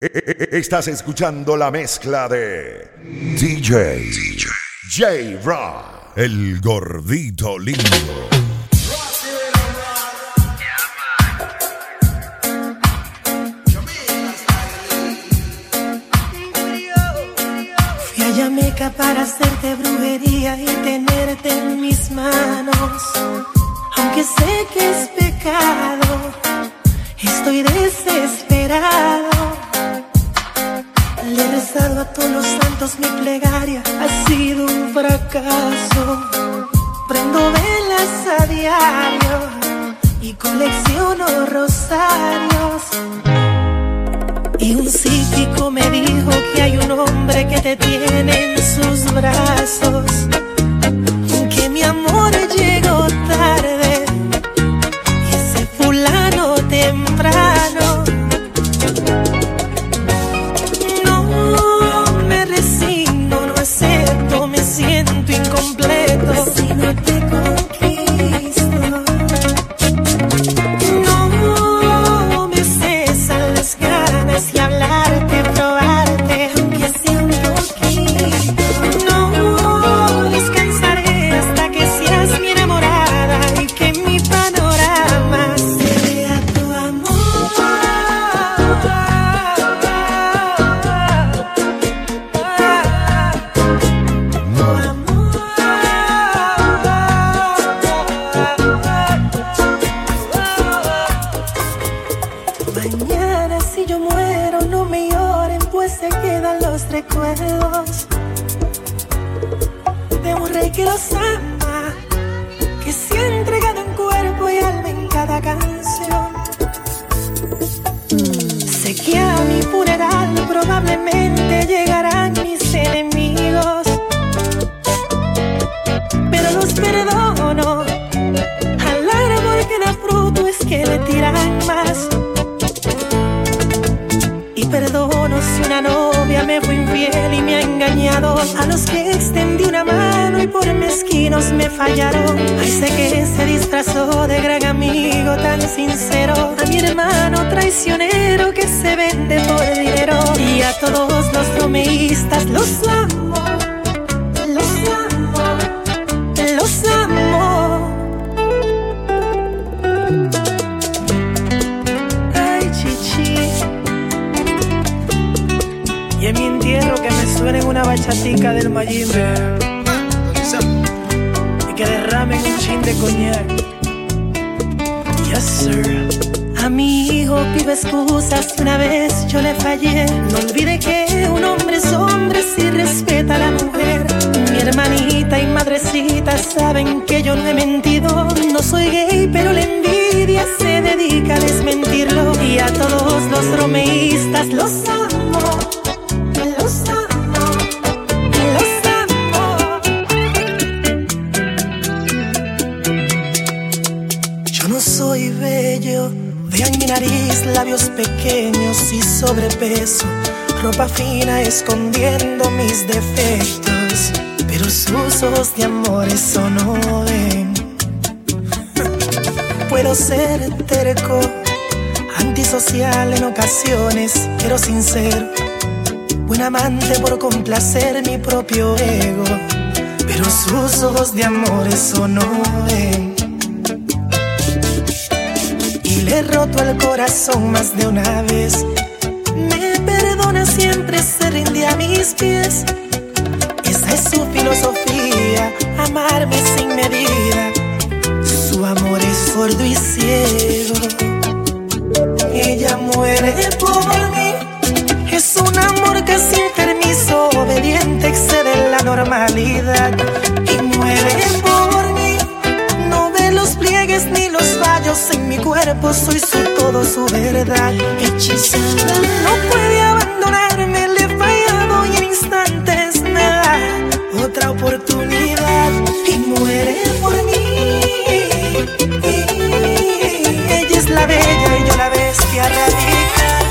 Estás escuchando la mezcla de DJ J-Rock, el gordito lindo. Fui a Jamaica para hacerte brujería y tenerte en mis manos. Aunque sé que es pecado, estoy desesperado. Le he rezado a todos los santos, mi plegaria ha sido un fracaso. Prendo velas a diario y colecciono rosarios. Y un psíquico me dijo que hay un hombre que te tiene en sus brazos, que mi amor llegó tarde, y ese fulano temprano. No me resigno, no acepto, me siento incompleto si no te conquisto. No me cesan las ganas de hablarte, probarte, aunque sea un poquito. No descansaré hasta que seas mi enamorada y que mi panorama sea tu amor. Mañana si yo muero no me lloren, pues se quedan los recuerdos de un rey que los ama, que se ha entregado en cuerpo y alma en cada canción. Sé que a mi funeral probablemente llegarán mis enemigos, pero los perdono. Al árbol que da fruto es que le tiran más. Y perdono si una novia me fue infiel y me ha engañado, a los que extendí una mano y por mezquinos me fallaron. Ay, sé que se disfrazó de gran amigo tan sincero, a mi hermano traicionero que se vende por dinero. Y a todos los romeístas los amo, los amo, los amo. Ay, chichi. Y en mi entierro que me suenen una bachatica del Mayimbe y que derramen un chin de coñac. Yes, sir. A mi hijo pido excusas, una vez yo le fallé. No olvide que un hombre es hombre si respeta a la mujer. Mi hermanita y madrecita saben que yo no he mentido. No soy gay, pero la envidia se dedica a desmentirlo. Y a todos los romeístas los amo. Los amo, los amo. Yo no soy bello, vean mi nariz, labios pequeños y sobrepeso, ropa fina escondiendo mis defectos, pero sus ojos de amor eso no ven. Puedo ser terco, antisocial en ocasiones, pero sincero, buen amante por complacer mi propio ego, pero sus ojos de amor eso no ven. Y le he roto el corazón más de una vez. Me perdona, siempre se rinde a mis pies. Esa es su filosofía, amarme sin medida. Su amor es sordo y ciego. Ella muere por mí. Es un amor que sin permiso, obediente, excede la normalidad. Y muere por mí. No ve los pliegues ni los fallos en mi cuerpo, soy su todo, su verdad. Hechizada, no puede abandonarme, le he fallado y en instantes me da otra oportunidad. Y muere por mí. Ella es la bella y yo la bestia radical.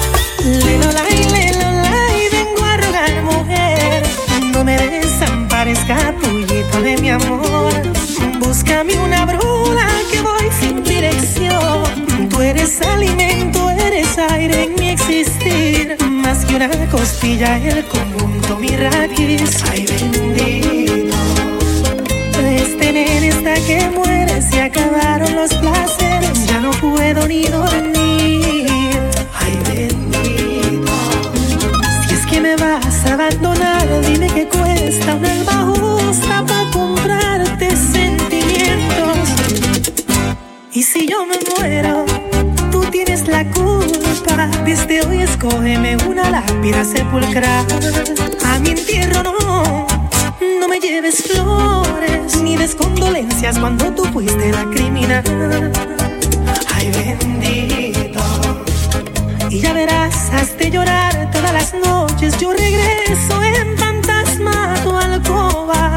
Vengo a rogar, mujer, no me desampares, capullito de mi amor. Búscame una brula que voy sin dirección. Tú eres alimento, eres aire en mi existir, más que una costilla, el conjunto, mi raquis. Ay, bendito. Este nene está que muere, se acabaron los placeres, ya no puedo ni dormir. Ay, bendito. Si es que me vas a abandonar, dime que cuesta un alma justa para comprarte sentimientos. Y si yo me muero, tú tienes la culpa. Desde hoy escógeme una lápida sepulcral. A mi entierro no me lleves flores ni des condolencias cuando tú fuiste la criminal. Ay, bendito. Y ya verás, has de llorar todas las noches. Yo regreso en fantasma a tu alcoba.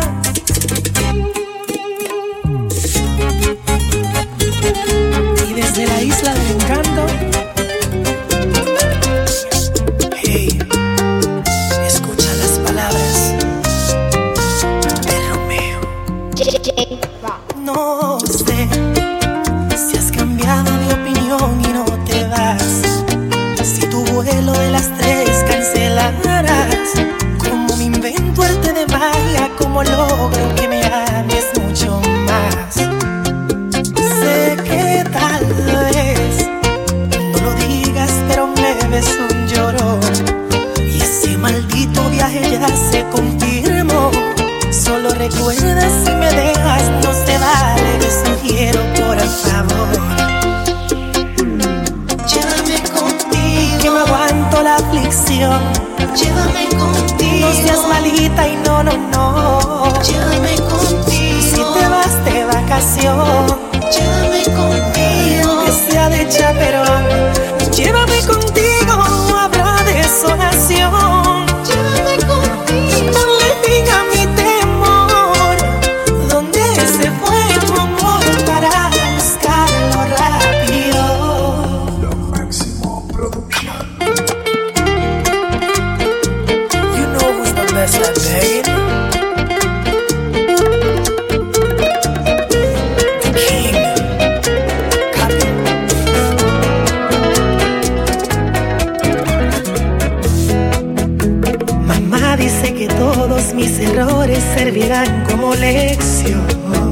Y desde la isla del encanto, hey, escucha las palabras de Romeo. No sé si has cambiado de opinión y no te vas. Si tu vuelo de las 3 cancelarás. Como me invento arte de magia, como logro que me ames mucho más. Sé que tal vez no lo digas, pero me ves un llorón. Y ese maldito viaje ya se confirmó. Solo recuerda, si me dejas no se vale. Te sugiero, por favor, llévame contigo, que no aguanto la aflicción. Llévame contigo, no seas malita y no. Llévame contigo, si te vas de vacación. Llévame contigo, que sea de chaperón. Llévame contigo, no habrá desolación. Llévame contigo, ponle fin a mi temor. ¿Dónde se fue tu amor para buscarlo rápido? La Máximo Producción. You know who's the best at paying? Dice que todos mis errores servirán como lección.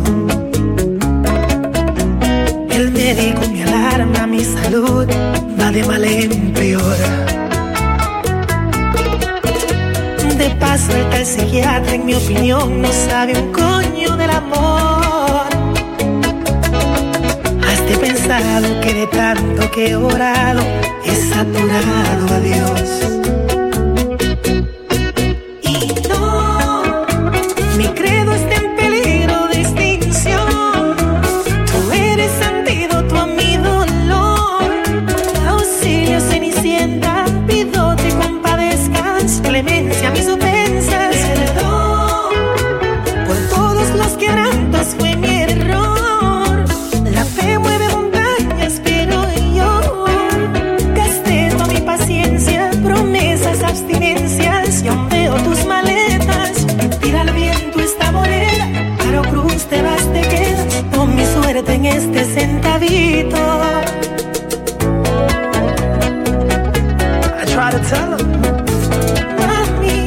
El médico me alarma, mi salud va de mal en peor. De paso el tal psiquiatra, en mi opinión, no sabe un coño del amor. ¿Has de pensado que de tanto que he orado he saturado a Dios? Mi credo está en peligro de extinción. Tú eres antídoto a mi dolor. Auxilio, Cenicienta, pido te compadezcas. Clemencia a mis ofensas. Perdón por todos los quebrantos, fue mi error. La fe mueve montañas, pero yo gasté toda mi paciencia, promesas, abstinencias. Yo veo tus maletas. Tira al viento esta moneda, Caro Cruz, te vas, te quedas con mi suerte en este centavito. I try to tell him, mami.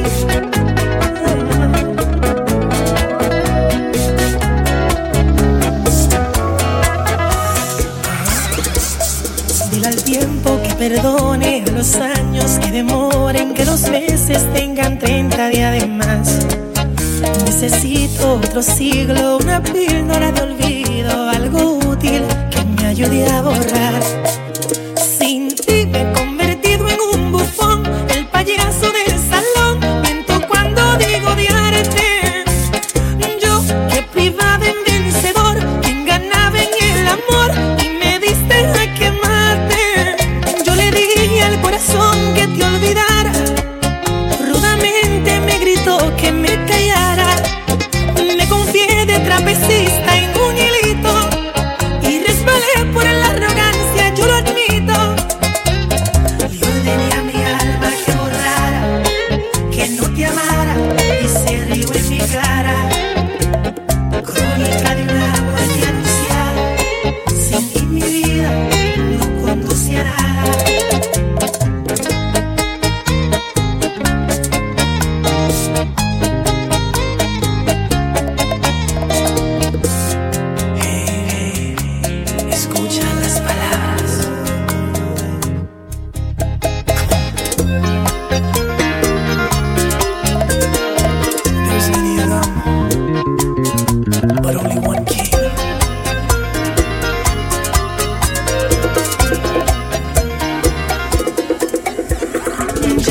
Dile al tiempo que perdone, a los años que demoren, que los meses tengan 30 días de más. Necesito otro siglo, una píldora de olvido, algo útil que me ayude a borrar. Sin ti me he convertido en un bufón, el payaso del salón. Miento cuando digo odiarte. Yo que privaba en vencedor, quien ganaba en el amor, y me diste a quemarte. Yo le dije al corazón que te olvidara, rudamente me gritó que me callara. Me confié de trapecista en un hilito y resbalé por la arrogancia. Yo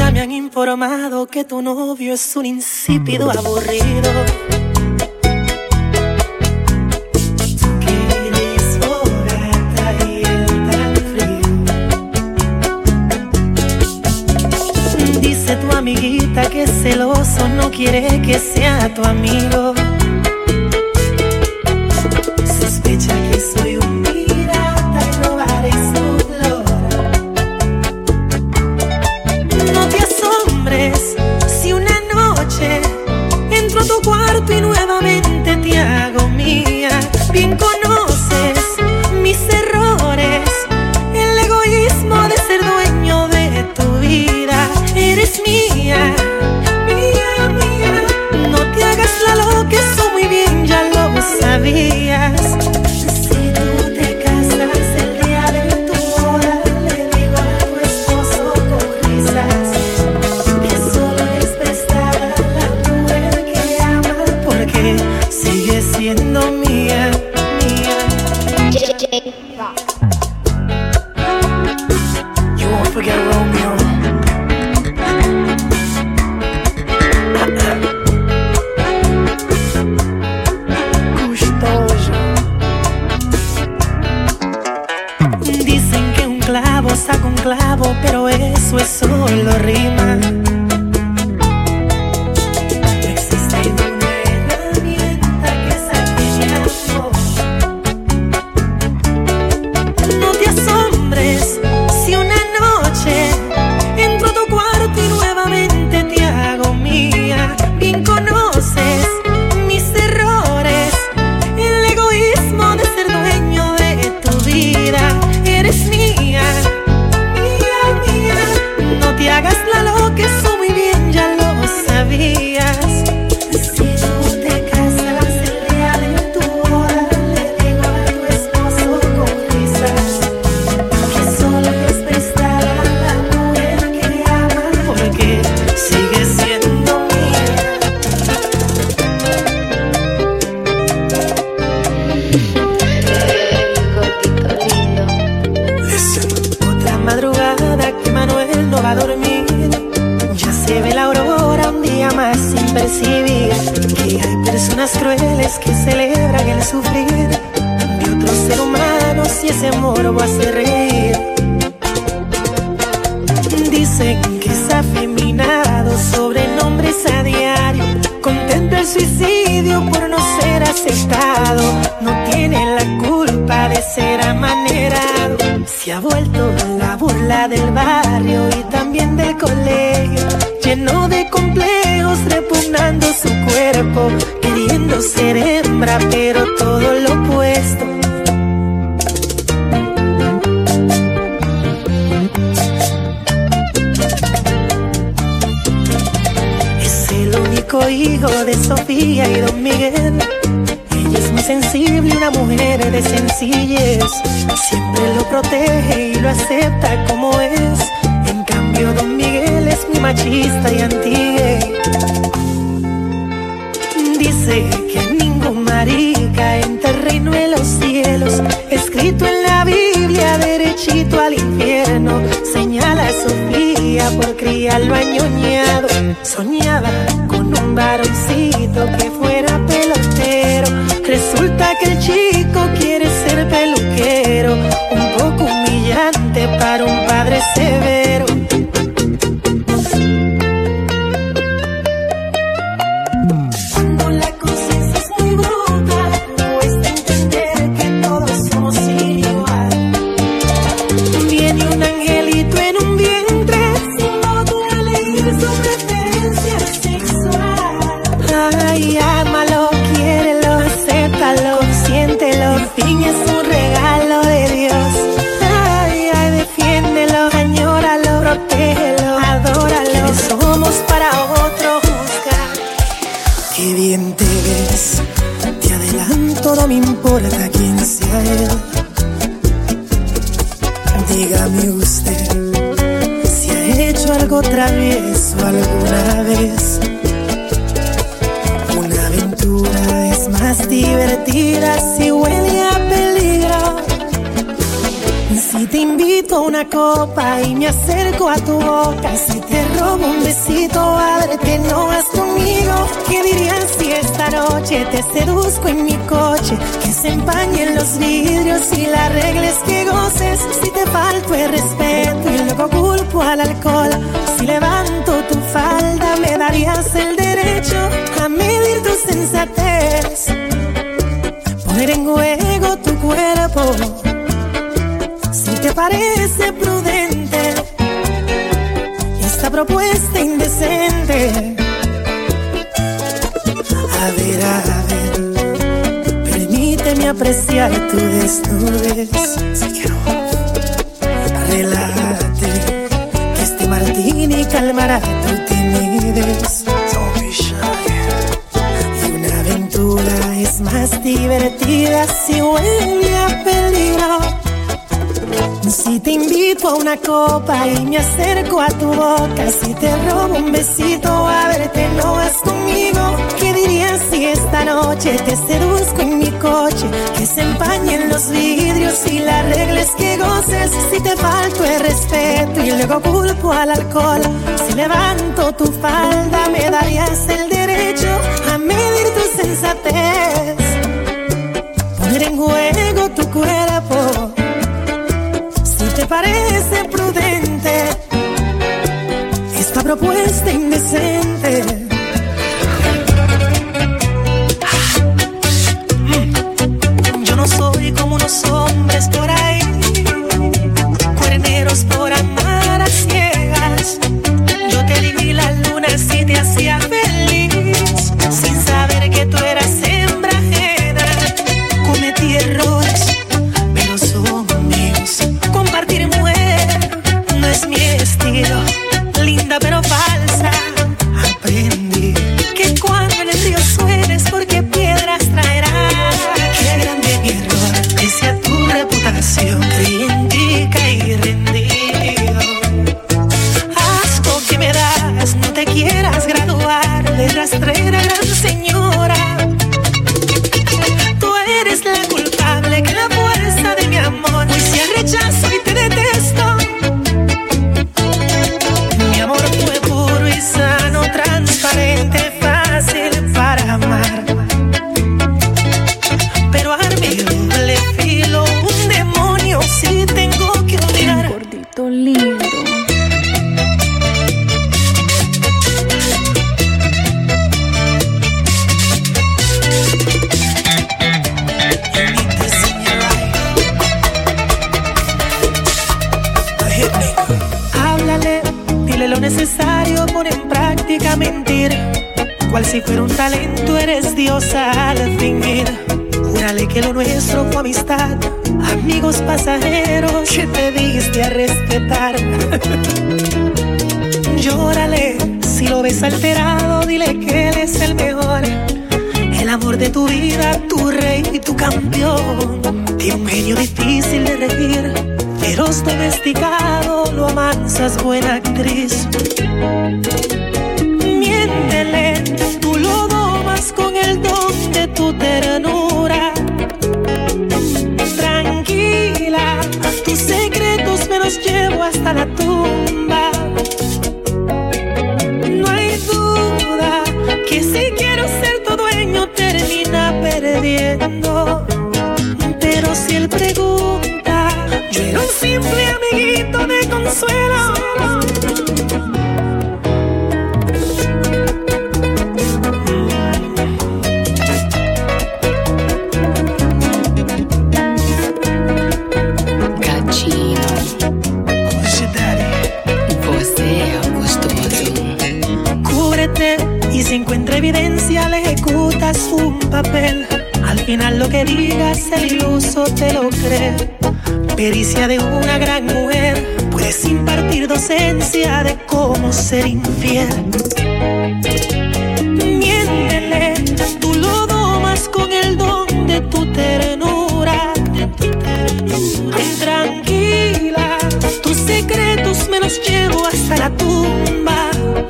Ya me han informado que tu novio es un insípido aburrido. Tu amiguita que es celoso no quiere que sea tu amigo. Sospecha que soy un pirata y robaré su flor. No te asombres si una noche entro a tu cuarto y nuevamente te hago mía. Bien conoces mis errores, el egoísmo de ser dueño de tu vida. Eres mía, mía, mía. No te hagas la loca, eso muy bien ya lo sabías. Si tú te casas el día de tu boda, le digo a tu esposo con risas que solo es prestada la mujer que ama, porque sigue siendo mía, mía. You won't forget Romeo. Dicen que un clavo saca un clavo, pero eso es solo rima. No existe una herramienta que saque mi amor. No te asombres si una noche entro a tu cuarto y nuevamente te hago mía. Bien conoces mis errores, el egoísmo de ser dueño de tu vida. Eres mía, mía, mía. No te hagas la loca, eso muy bien ya lo sabías. Si tú te casas el día de tu boda, le digo a tu esposo con risas que solo es prestada la mujer que ama, porque sigue siendo mía. Otra madrugada que Manuel no va a dormir. Ya se ve la aurora un día más sin percibir que hay personas crueles que celebran el sufrir de otros seres humanos y ese morbo hace reír. Dicen que es afeminado sobre nombres a diario, contempla el suicidio por no ser aceptado. No tiene la culpa de ser amanerado. Se ha vuelto la burla del barrio y también del colegio, lleno de complejos, repugnando su cuerpo, queriendo ser hembra, pero todo lo opuesto. Es el único hijo de Sofía y Don Miguel. Ella es muy sensible, una mujer de sencillez. Siempre lo protege y lo acepta como es. En cambio Don Miguel es muy machista y anti-gay. Dice que ningún marica entra el reino de los cielos, escrito en la Biblia, derechito al infierno. Señala a Sofía por criarlo añoñado. Soñaba con un varoncito que fuera pelotero. Resulta que el chico quiere ser peluquero, un poco humillante para un padre severo. Cuando la conciencia es muy bruta, cuesta entender que todos somos igual. Viene un angelito en un vientre, sin poder elegir su preferencia sexual. Ay, ámalo, quiérelo, acéptalo, siéntelo, el fin es un regalo de Dios. Ay, ay, defiéndelo, añóralo, protégelo, adóralo. ¿Quiénes somos para otro juzgar? Qué bien te ves, te adelanto, no me importa quién sea él. Dígame usted si ha hecho algo travieso alguna vez. Una aventura es más divertida si huele a peligro. Si te invito a una copa y me acerco a tu boca, si te robo verte no vas conmigo. ¿Qué dirías si esta noche te seduzco en mi coche? Que se empañen los vidrios y la regla es que goces. Si te falto el respeto y luego culpo al alcohol, si levanto tu falda me darías el derecho a medir tu sensatez, poner en juego tu cuerpo. Si te parece prudente esta propuesta indecente, a ver, permíteme apreciar tu desnudez. Relájate, que este martini calmará tu timidez. Y una aventura es más divertida si huele a peligro. Si te invito a una copa y me acerco a tu boca, si te robo un besito a verte no vas conmigo. ¿Qué dirías si esta noche te seduzco en mi coche? Que se empañen los vidrios y la regla es que goces. Si te falto el respeto y luego culpo al alcohol, si levanto tu falda me darías el derecho a medir tu sensatez, poner en juego tu cuerpo. ¿Te parece prudente esta propuesta indecente? Yo no soy como unos hombres por ahí, cuerneros por amar a ciegas. Yo te di la luna si te hacía feliz, sin saber que tú eras hembra ajena. Cometí errores, pero son míos. Compartir mujer no es mi estilo, linda pero falsa. Aprendí que cuando en el río suenes porque piedras traerá. Qué grande mi error, pese a tu reputación, creí en ti, caí rendido. Asco que me das, no te quieras graduar de rastrera gran señora. Tú eres la culpable que la fuerza de mi amor hoy se rechazo y te detesto. Mi amor fue puro y sano, transparente, fácil para amar, pero arme doble filo, un demonio si tengo que odiar. Gordito lindo. Háblale, dile lo necesario, pon en práctica mentir. Cual si fuera un talento eres diosa al fingir. Júrale que lo nuestro fue amistad, amigos pasajeros que te diste a respetar. Llórale, si lo ves alterado, dile que él es el mejor, el amor de tu vida, tu rey y tu campeón. Tiene un genio difícil de regir, feroz domesticado, lo amansas, buena actriz. Miéntele, tú lo domas con el don de tu ternura. Tranquila, tus secretos me los llevo hasta la tumba. No hay duda que si quiero ser tu dueño termina perdiendo. Pero si él pregunta, yo era un simple amiguito de consuelo. Gatinho, você é gostoso. Cúbrete y si encuentra evidencia le ejecutas un papel. Al final lo que digas el iluso te lo cree. Pericia de una gran mujer, puedes impartir docencia de cómo ser infiel. Miéntele, tú lo domas con el don de tu ternura. Tranquila, tus secretos me los llevo hasta la tumba.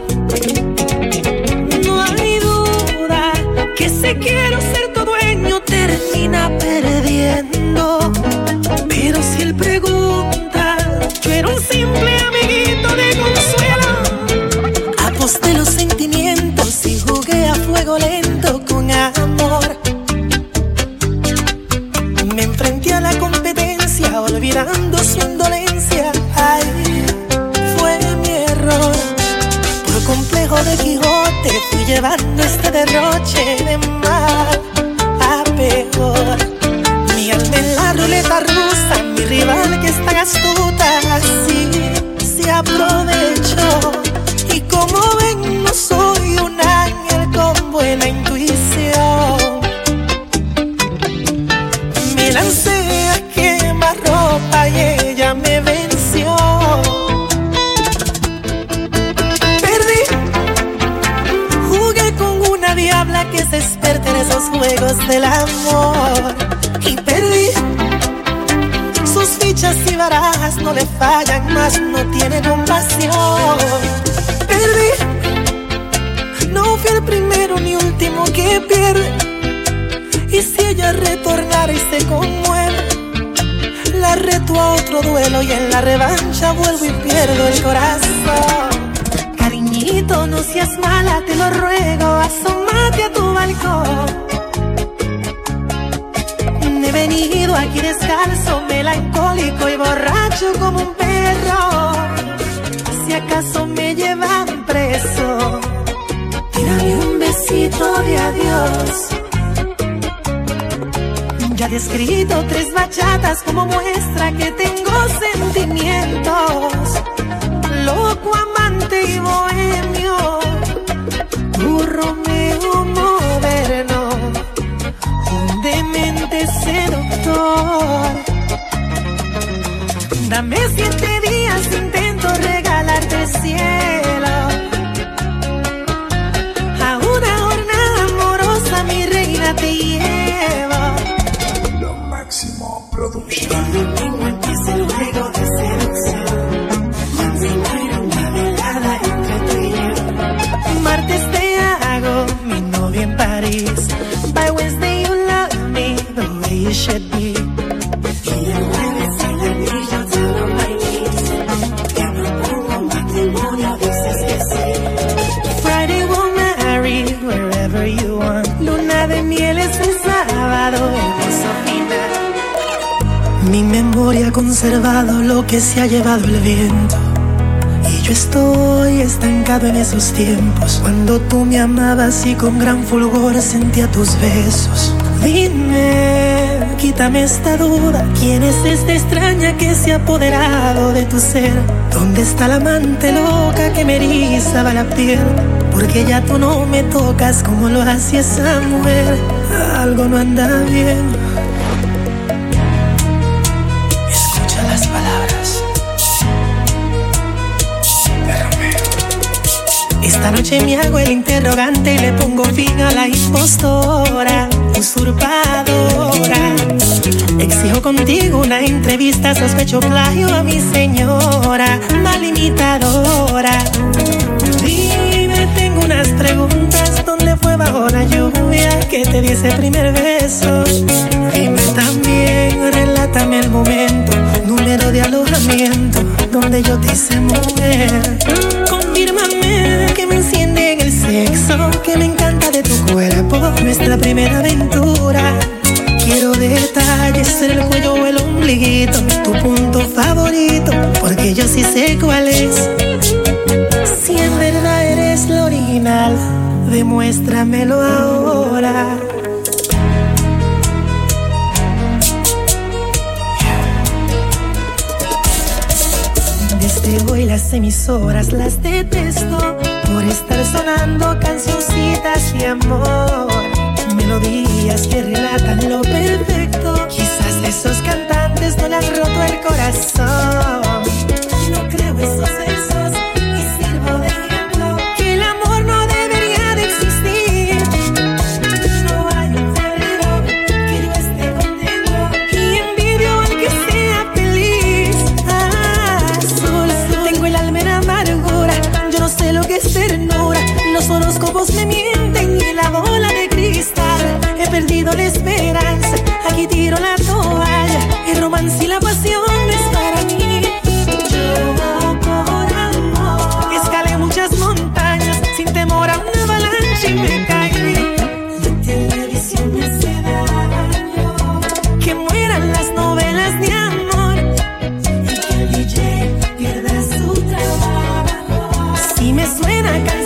No hay duda que si quiero ser tu dueño termina perdiendo. Pero si él pregunta, yo era un simple amiguito de consuelo. Aposté los sentimientos complejo de Quijote fui llevando este derroche de mal a peor. Mi alma en la ruleta rusa, mi rival que es tan astuta, así se aprovechó. Y como ven, no soy un ángel con buena intuición. Me lancé a quemar ropa y ella me venció. Perdí, jugué con una diabla que se experta en esos juegos del amor. Y perdí, sus fichas y barajas no le fallan, más no tiene compasión. Perdí, no fui el primero ni último que pierde. Y si ella retornara y se conmueve, la reto a otro duelo y en la revancha vuelvo y pierdo el corazón. Cariñito, no seas mala, te lo ruego, asómate a tu balcón. He venido aquí descalzo, melancólico y borracho como un perro. Si acaso me llevan preso, tírame un besito de adiós. Ya te he escrito 3 bachatas como muestra que tengo sentimientos. Loco, amante y bohemio, tu Romeo moderno, un demente seductor. Dame 7 días, intento regalarte el cielo. A una jornada amorosa, mi reina, te llevo. Lo máximo producción. Tengo aquí ese juego de seducción. Manzana una velada entre tú y yo. Martes te hago mi novia en París. By Wednesday you love me the way you should be. Y el jueves en el brillo te lo bailes. Que propongo matrimonio, dices que sí. Friday we'll marry wherever you want. Luna de miel es el sábado, hermoso final. Mi memoria ha conservado lo que se ha llevado el viento. Y yo estoy estancado en esos tiempos, cuando tú me amabas y con gran fulgor sentía tus besos. Dime, quítame esta duda, ¿quién es esta extraña que se ha apoderado de tu ser? ¿Dónde está la amante loca que me erizaba la piel? Porque ya tú no me tocas como lo hacía esa mujer. Algo no anda bien. Escucha las palabras. Esta noche me hago el interrogante y le pongo fin a la impostora, usurpadora. Exijo contigo una entrevista, sospecho plagio a mi señora, mal imitadora. Dime, tengo unas preguntas, ¿dónde fue bajo la lluvia que te di ese primer beso? Dime también, relátame el momento, número de alojamiento, donde yo te hice mujer. Confírmame que me enciende en el sexo, que me encanta de tu cuerpo, nuestra primera aventura. Quiero detalles en el cuello o el ombliguito, tu punto favorito, porque yo sí sé cuál es. Si en verdad eres lo original, demuéstramelo ahora. Desde hoy las emisoras las detesto por estar sonando cancioncitas de amor, melodías que relatan lo perfecto. Quizás esos cantantes no le han roto el corazón. No creo esos versos y sirvo de ejemplo, que el amor no debería de existir. No hay un febrero que yo esté contento y envidio al que sea feliz. Azul, tengo el alma en amargura, yo no sé lo que es ternura. Los horóscopos me mienten y la bola de cristal. He perdido la esperanza, aquí tiro la toalla. El romance y la pasión es para mí. Yo por amor escalé muchas montañas sin temor a una avalancha y me caí. La televisión me hace daño, que mueran las novelas de amor y que el DJ pierda su trabajo. Si me suena canción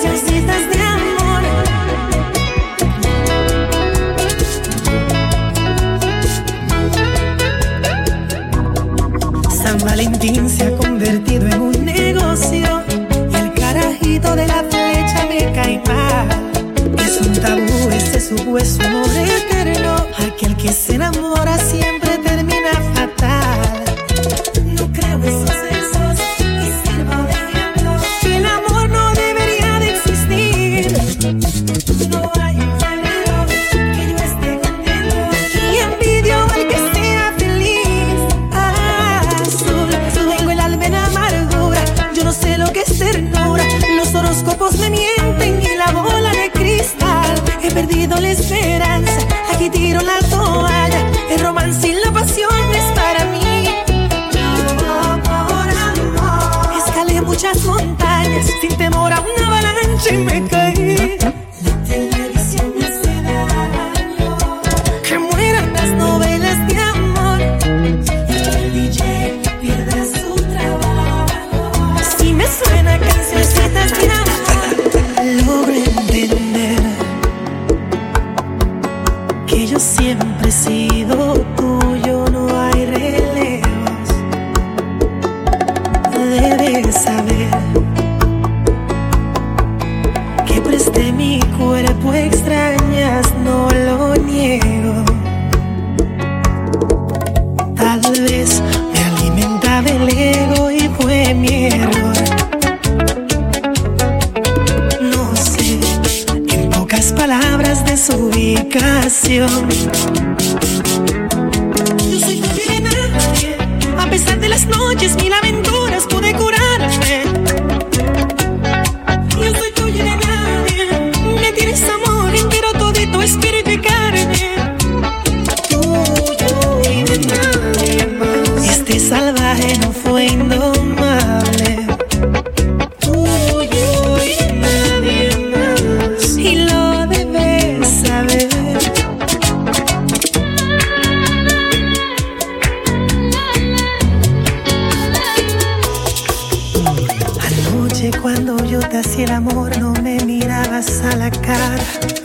hueso amor eterno. Aquel que se enamora siempre termina fatal. No creo en esos besos y sirvo de ejemplo. El amor no debería de existir. No hay un febrero que yo esté contento y envidio al que sea feliz. Azul, tengo el alma en amargura. Yo no sé lo que es ternura. Los horóscopos me mienten y la bola de cristal. He perdido la esperanza, aquí tiro la toalla. El romance y la pasión es para mí. Yo por amor escalé muchas montañas sin temor a una avalancha y me caí. La televisión me hace daño, que mueran las novelas de amor y que el DJ pierda su trabajo. Si me suena cancioncitas de amor, logro entender que yo siempre he sido tuyo, no hay relevos. Debes saber que presté mi cuerpo, extrañas, no lo niego. Tal vez me alimentaba el ego y fue mi error. No sé, en pocas palabras, de su ubicación. Yo soy tuyo y de nadie. A pesar de las noches, mil aventuras, pude curarme. Yo soy tuyo y de nadie. Me tienes amor entero, todito, espíritu y carne. Tuyo y de nadie más. Este salvaje no fue indomable. Tuyo y de nadie más. Y lo debes saber. Anoche cuando yo te hacía el amor no me mirabas a la cara.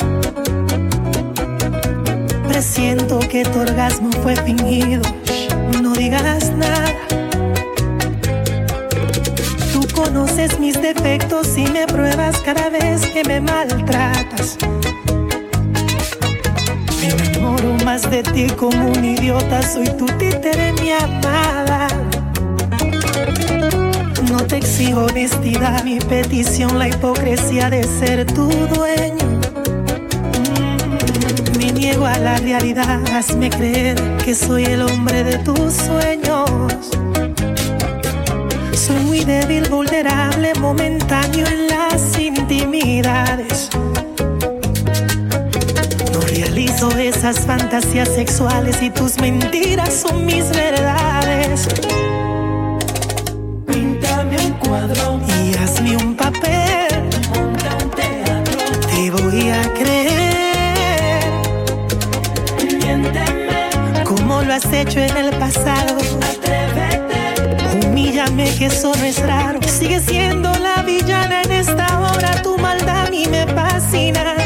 Presiento que tu orgasmo fue fingido. No digas nada. Tú conoces mis defectos y me pruebas cada vez que me maltratas. Me enamoro más de ti como un idiota. Soy tu títere, mi amada. No te exijo honestidad, mi petición, la hipocresía de ser tu dueño. Me niego a la realidad, hazme creer que soy el hombre de tus sueños. Soy muy débil, vulnerable, momentáneo en las intimidades. No realizo esas fantasías sexuales y tus mentiras son mis verdades. Píntame un cuadro y hazme un papel. Monta un teatro, te voy a creer. Miénteme como lo has hecho en el pasado. Atrévete, humíllame que eso no es raro. Sigue siendo la villana en esta hora. Tu maldad a mí me fascina.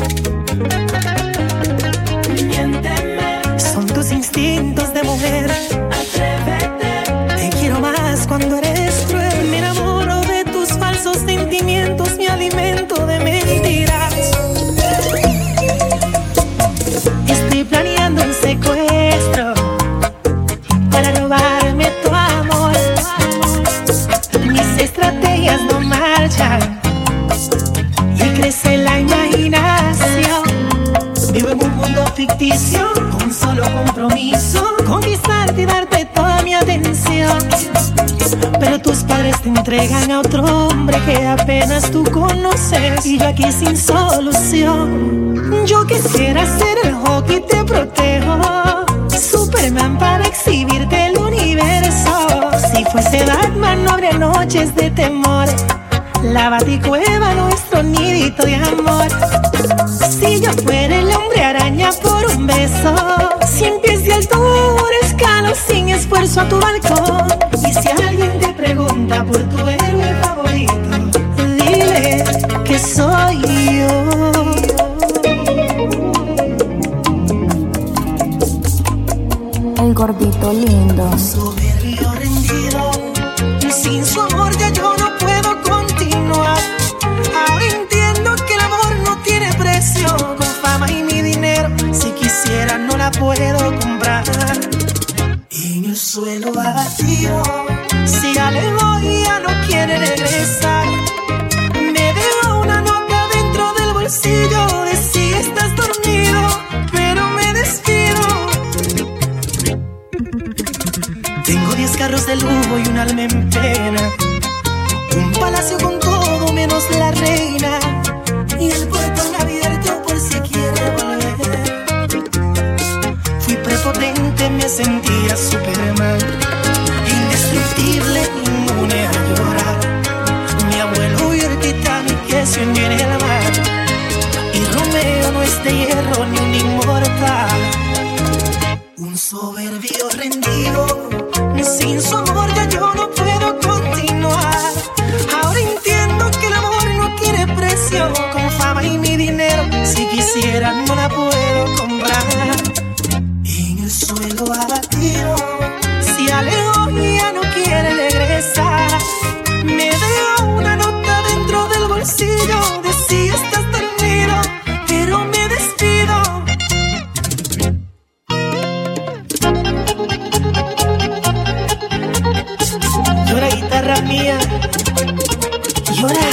Miénteme, son tus instintos de mujer. Atrévete, te quiero más cuando eres cruel. Me enamoro de tus falsos sentimientos, me alimento de mentiras. Estoy planeando un secuestro para robarme tu amor. Mis estrategias no marchan y crece la imaginación. Vivo en un mundo ficticio, un solo compromiso: conquistarte y darte toda mi atención. Pero tus padres te entregan a otro hombre que apenas tú conoces, y yo aquí sin solución. Yo quisiera ser el hockey, te protejo, Superman para exhibirte el universo. Si fuese Batman no habría noches de temor, la Baticueva nuestro nidito de amor. Si yo fuera el hombre araña por un beso, 100 pies de altura escalo sin esfuerzo a tu balcón. Y si alguien te pregunta por tu héroe favorito, dile que soy yo. El gordito lindo. Soberbio rendido, sin su amor ya yo no puedo continuar. Ahora entiendo que el amor no tiene precio, con fama y mi puedo comprar. En el suelo vacío, si alejó y ya no quiere regresar. Me dejó una nota dentro del bolsillo de si estás dormido, pero me despido. Tengo 10 carros de lujo y un alma en pena, un palacio con todo menos la reina, y el portón abierto por si quiere volver. Fui prepotente, me sentía Superman, indestructible, inmune a llorar. Mi abuelo vio el Titanic que se hundió en el mar, y Romeo no es de hierro ni un inmortal. Un soberbio rendido, sin su amor ya yo no puedo continuar. Ahora entiendo que el amor no tiene precio. Con fama y mi dinero, si quisiera no la puedo comprar. En el suelo abatido, si alejó y ya no quiere regresar. Me dejó una nota dentro del bolsillo de si estás dormido, pero me despido. Llora guitarra mía, llora.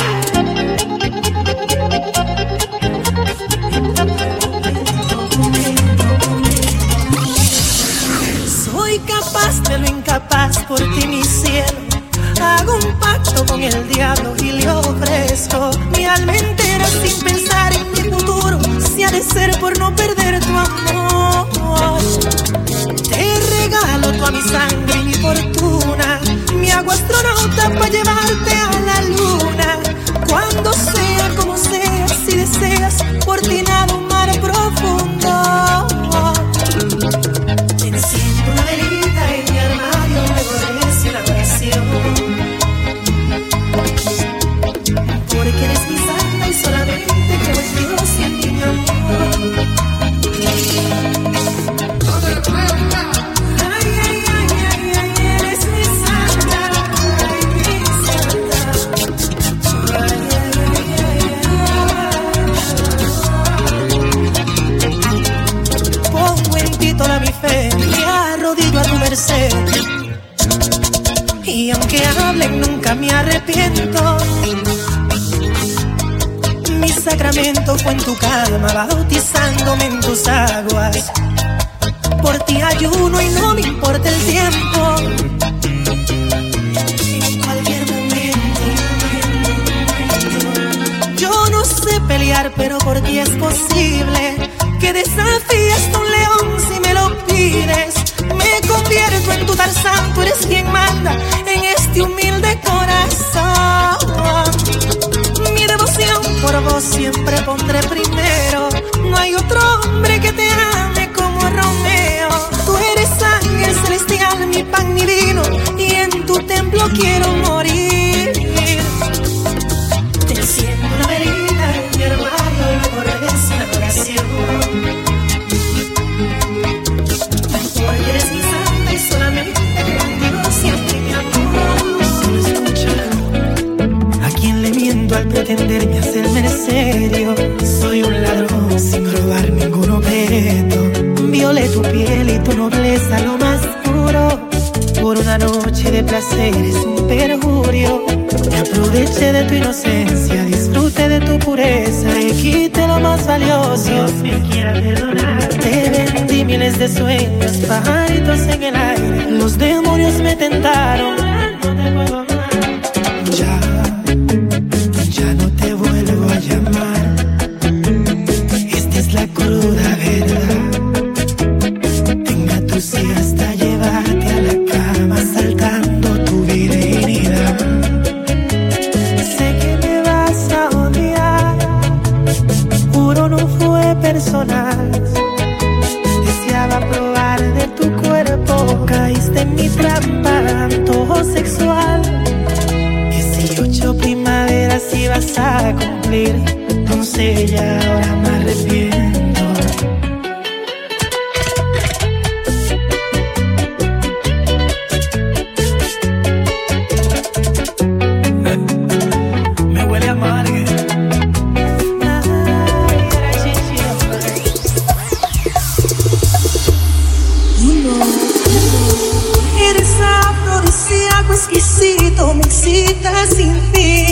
Soy capaz de lo incapaz por ti, mi cielo. Hago un pacto con el diablo y le ofrezco mi alma entera sin pensar en mi futuro. Si ha de ser por no perder tu amor, te regalo toda mi sangre y mi fortuna. Mi hago astronauta para llevarte a la luna. Cuando sea, como sea, si deseas, por ti nado un mar profundo. Te enciendo una velita en mi armario, me aborrece la oración. Porque eres mi santa y solamente creo en Dios y en ti, mi amor. Me arrodillo a tu merced, y aunque hablen nunca me arrepiento. Mi sacramento fue en tu cama, bautizándome en tus aguas. Por ti ayuno y no me importa el tiempo. En cualquier momento. Yo no sé pelear, pero por ti es posible que desafíes a un león si me lo pides. Me convierto en tu Tarzán, tú eres quien manda en este humilde corazón. Mi devoción por vos siempre pondré primero. No hay otro hombre que te ame como Romeo. Tú eres ángel celestial, mi pan, mi vino, y en tu templo quiero morir. Te enciendo una velita en mi armario y luego rezo una oración. Porque eres mi santa y solamente contigo siempre, mi amor. Solo escucha, ¿a quién le miento al pretenderme hacerme el serio? Soy un ladrón sin robar ningún objeto. Violé tu piel y tu nobleza lo más puro. Por una noche de placer es un perjurio. Me aproveché de tu inocencia, disfruté de tu pureza y quité lo más valioso. Dios me quiera perdonar. Te vendí miles de sueños, pajaritos en el aire. Los demonios me tentaron. No te puedo amar. Ya no te vuelvo a llamar. Esta es la cruda verdad. Tenga tu sí hasta llevarte a la cama, saltando tu virginidad. Sé que me vas a odiar, juro no fue personal. Deseaba probar de tu cuerpo, caíste en mi trampa, antojo sexual. 18 primaveras ibas a cumplir, entonces ya ahora me arrepiento. Me huele a amarga. excita sin fin.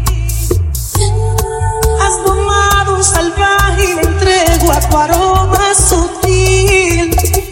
Has domado un salvaje y me entrego a tu aroma sutil.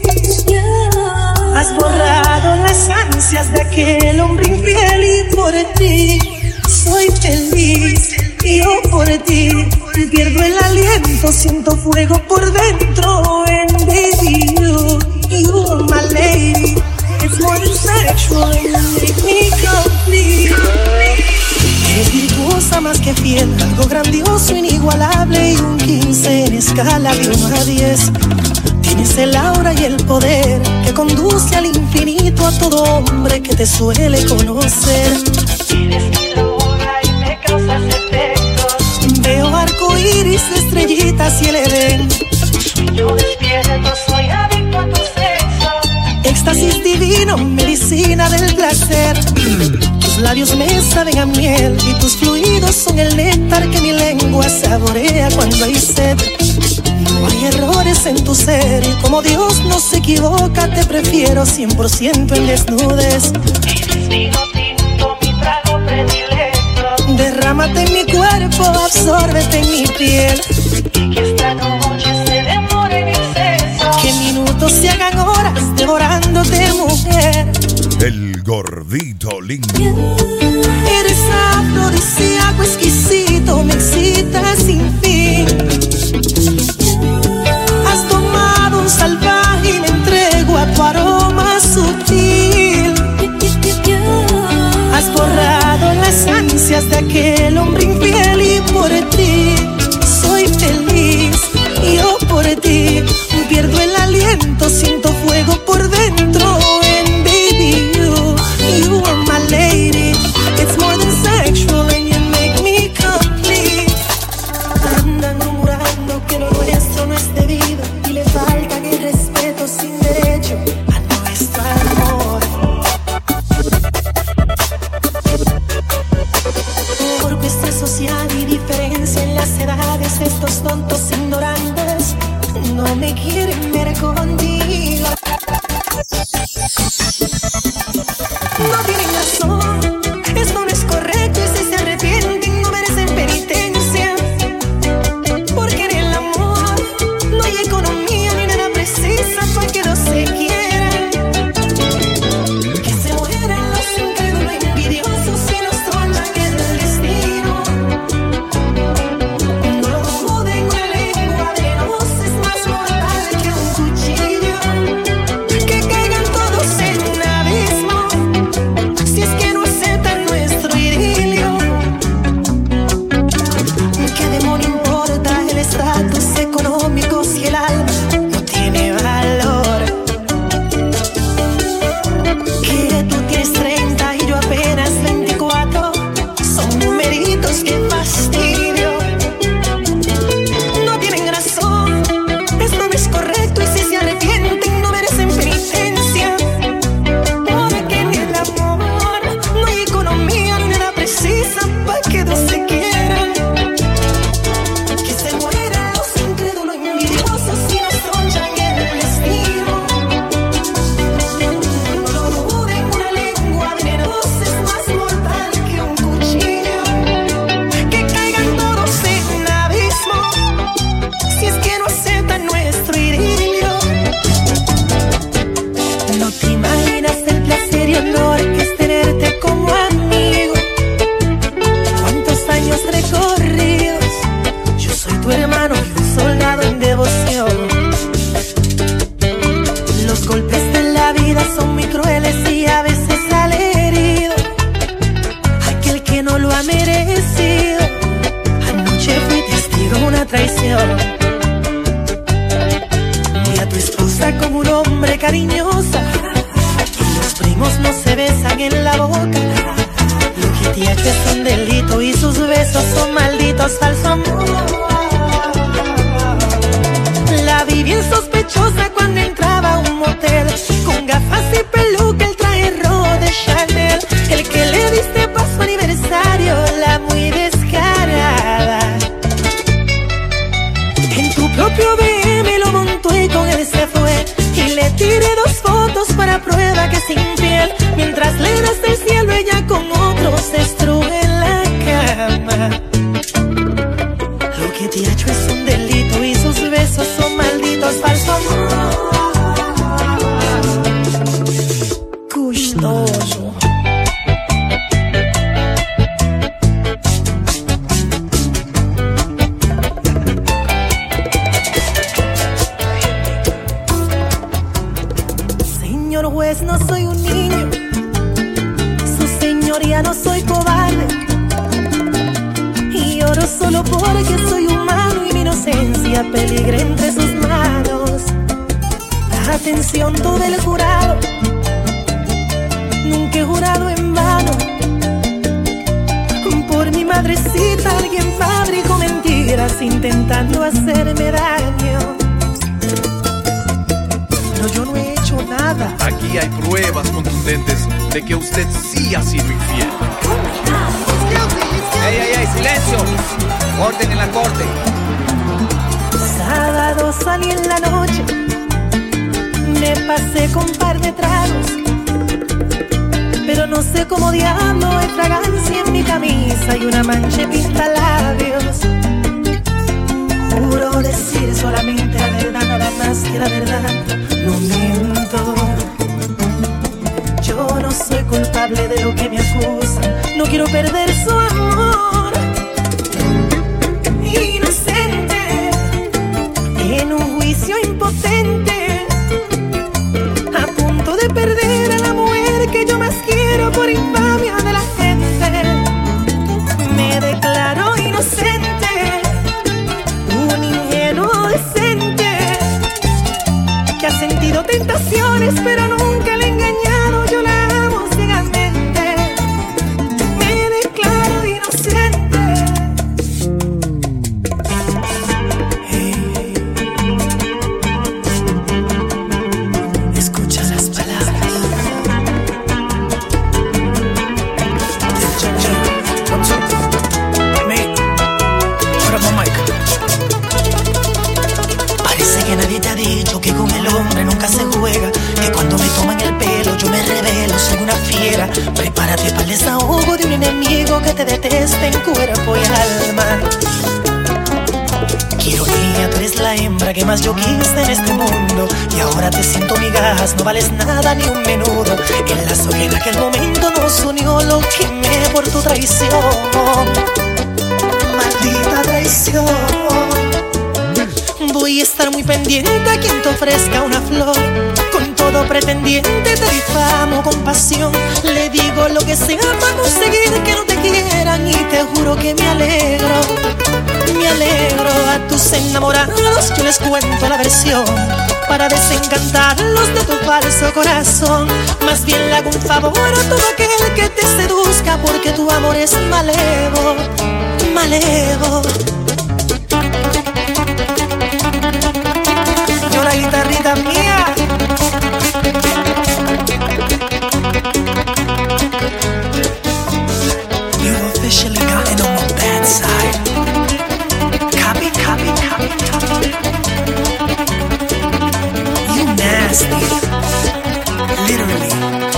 Has borrado las ansias de aquel hombre infiel y por ti soy feliz. Yo por ti pierdo el aliento, siento fuego por dentro. And baby, you are my lady. It's more than sexual, you make me complete. Eres virtuosa más que fiel, algo grandioso, inigualable y un 15 en escala de 1 a 10. Tienes el aura y el poder que conduce al infinito a todo hombre que te suele conocer. Eres mi droga y me causas efectos. Veo arcoíris, estrellitas y el Edén. Yo despierto, soy adicto a tu sexo. Éxtasis divino, medicina del placer. Tus labios me saben a miel y tus fluidos son el néctar que mi lengua saborea cuando hay sed. No hay errores en tu ser y como Dios no se equivoca, te prefiero 100% en desnudes. Eres vino tinto, mi trago predilecto. Derrámate en mi cuerpo, absórbete en mi piel. Y que esta noche se demore en exceso. Que minutos se hagan horas devorándote, mujer. El gordito lindo. Eres afrodisíaco exquisito, me excita sin fin. Has tomado un salvaje y me entrego a tu aroma sutil. Has borrado las ansias de aquel hombre infiel y por ti soy feliz. Yo por ti pierdo el aliento, siento fuego por dentro. And baby, you are my lady. It's more than sexual and you make me complete. Andan murmurando que lo nuestro no es debido y le falta el respeto sin derecho a nuestro amor. Por cuestión social y diferencia en las edades, estos tontos ignorantes no me quieren ver contigo. No tienen razón, esto no es correcto y si se arrepienten no merecen penitencia. Porque en el amor no hay economía ni nada precisa para que no se quieran. Que se mueran los incrédulos envidiosos y nos trollan el destino. No lo duden, una lengua venenosa es más mortal que un cuchillo. Que caigan todos en un abismo si es que no aceptan nuestro idilio. ¿Qué demonio importa el estatus económico si el alma no tiene valor? Que tú tienes 30 y yo apenas 24 son numeritos que fastidio. No tienen razón, esto no es correcto y si se arrepienten no merecen penitencia. Porque en el amor no hay economía ni nada precisa para que no se quieran. Que se mueran los incrédulos envidiosos y nos tronchan el destino. No lo duden, una lengua venenosa es más mortal que un cuchillo. Que caigan todos en un abismo si es que no aceptan nuestro idilio. No te imaginas el placer y honor que es tenerte como amigo. Cuántos años recorridos, yo soy tu hermano y un soldado en devoción. Los golpes de la vida son muy crueles y a veces sale herido aquel que no lo ha merecido. Anoche fui testigo de una traición. Vi a tu esposa como un hombre cariñosa y los primos no se besan en la boca. Lo que te ha hecho es un delito y sus besos son malditos, falso amor. La vi bien sospechosa cuando entraba a un motel con gafas y peluca, el traje rojo de Chanel. El que le diste para su aniversario, la muy descarada. En tu propio BM lo montó y con él se fue. Y le tiré 2 fotos para prueba que es infiel. Mientras le das del cielo ella con otro se no soy un niño, su señoría no soy cobarde. Y lloro solo porque soy humano y mi inocencia peligra entre sus manos. Atención todo el jurado, nunca he jurado en vano. Por mi madrecita alguien fabricó mentiras intentando hacerme daño. No, yo no he hecho nada. Aquí hay pruebas contundentes de que usted sí ha sido infiel. ¡Ey, ey, ey! ¡Silencio! ¡Orden en la corte! Sábado salí en la noche, me pasé con un par de tragos, pero no sé cómo diablo hay fragancia en mi camisa y una mancha de pintalabios. Juro decir solamente la verdad, nada más que la verdad. No miento, yo no soy culpable de lo que me acusan. No quiero perder su amor. Inocente, en un juicio impotente, a punto de perder a la mujer que yo más quiero por infamia de la gente. Me declaro inocente, un ingenuo decente que ha sentido tentaciones pero nunca le he engañado. Yo la amo ciegamente, me declaro inocente. Hey, escucha las palabras. Parece que nadie te ha dicho que con el hombre nunca se juega, que cuando me toman el pelo yo me revelo, soy una fiera. Prepárate para el desahogo de un enemigo que te detesta en cuerpo y alma. Qué ironía, tú eres la hembra que más yo quise en este mundo, y ahora te siento migajas, no vales nada ni un menudo. El lazo que en aquel momento nos unió lo quemé por tu traición. Maldita traición. Voy a estar muy pendiente a quien te ofrezca una flor. Con todo pretendiente te difamo con pasión. Le digo lo que sea para conseguir que no te quieran, y te juro que me alegro. Me alegro. A tus enamorados yo les cuento la versión para desencantarlos de tu falso corazón. Más bien le hago un favor a todo aquel que te seduzca, porque tu amor es malevo, malevo. Yo la guitarrita mía. You officially gotten on my bad side. Copy, copy, copy, copy. You nasty. Literally.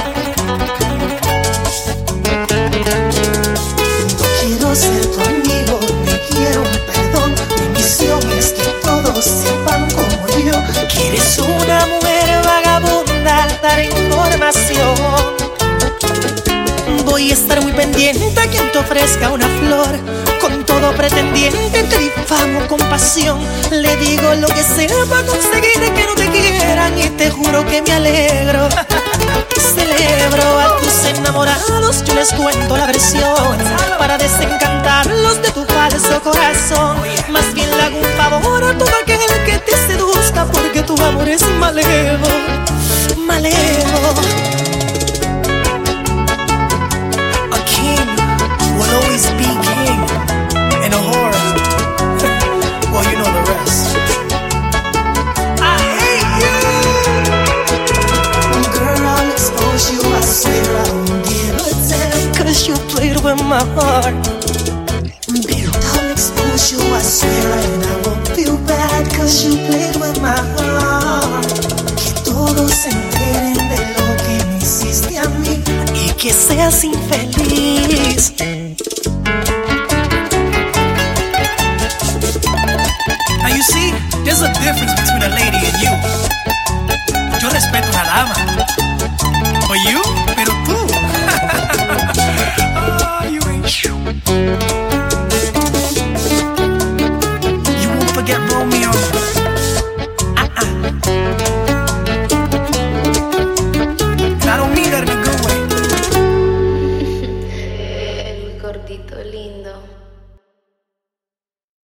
No quiero ser tu amigo, ni quiero un perdón. Mi misión es que todos sepan como yo que eres una mujer vagabunda, dar información. Voy a estar muy pendiente a quien te ofrezca una flor. Con todo pretendiente te difamo con pasión. Le digo lo que sea para conseguir que no te quieran, y te juro que me alegro. Celebro. A tus enamorados yo les cuento la versión para desencantarlos de tu falso corazón. Más bien le hago un favor a todo aquel que te seduzca, porque tu amor es malevo, malevo. A king will always be king, and a whore, well, you know the rest. I hate you. Girl, I'll expose you, I swear I won't give a damn, 'cause you played with my heart. Baby, I'll expose you, I swear, and I won't feel bad, 'cause you played with my heart. Que todos se enteren de lo que me hiciste a mí y que seas infeliz.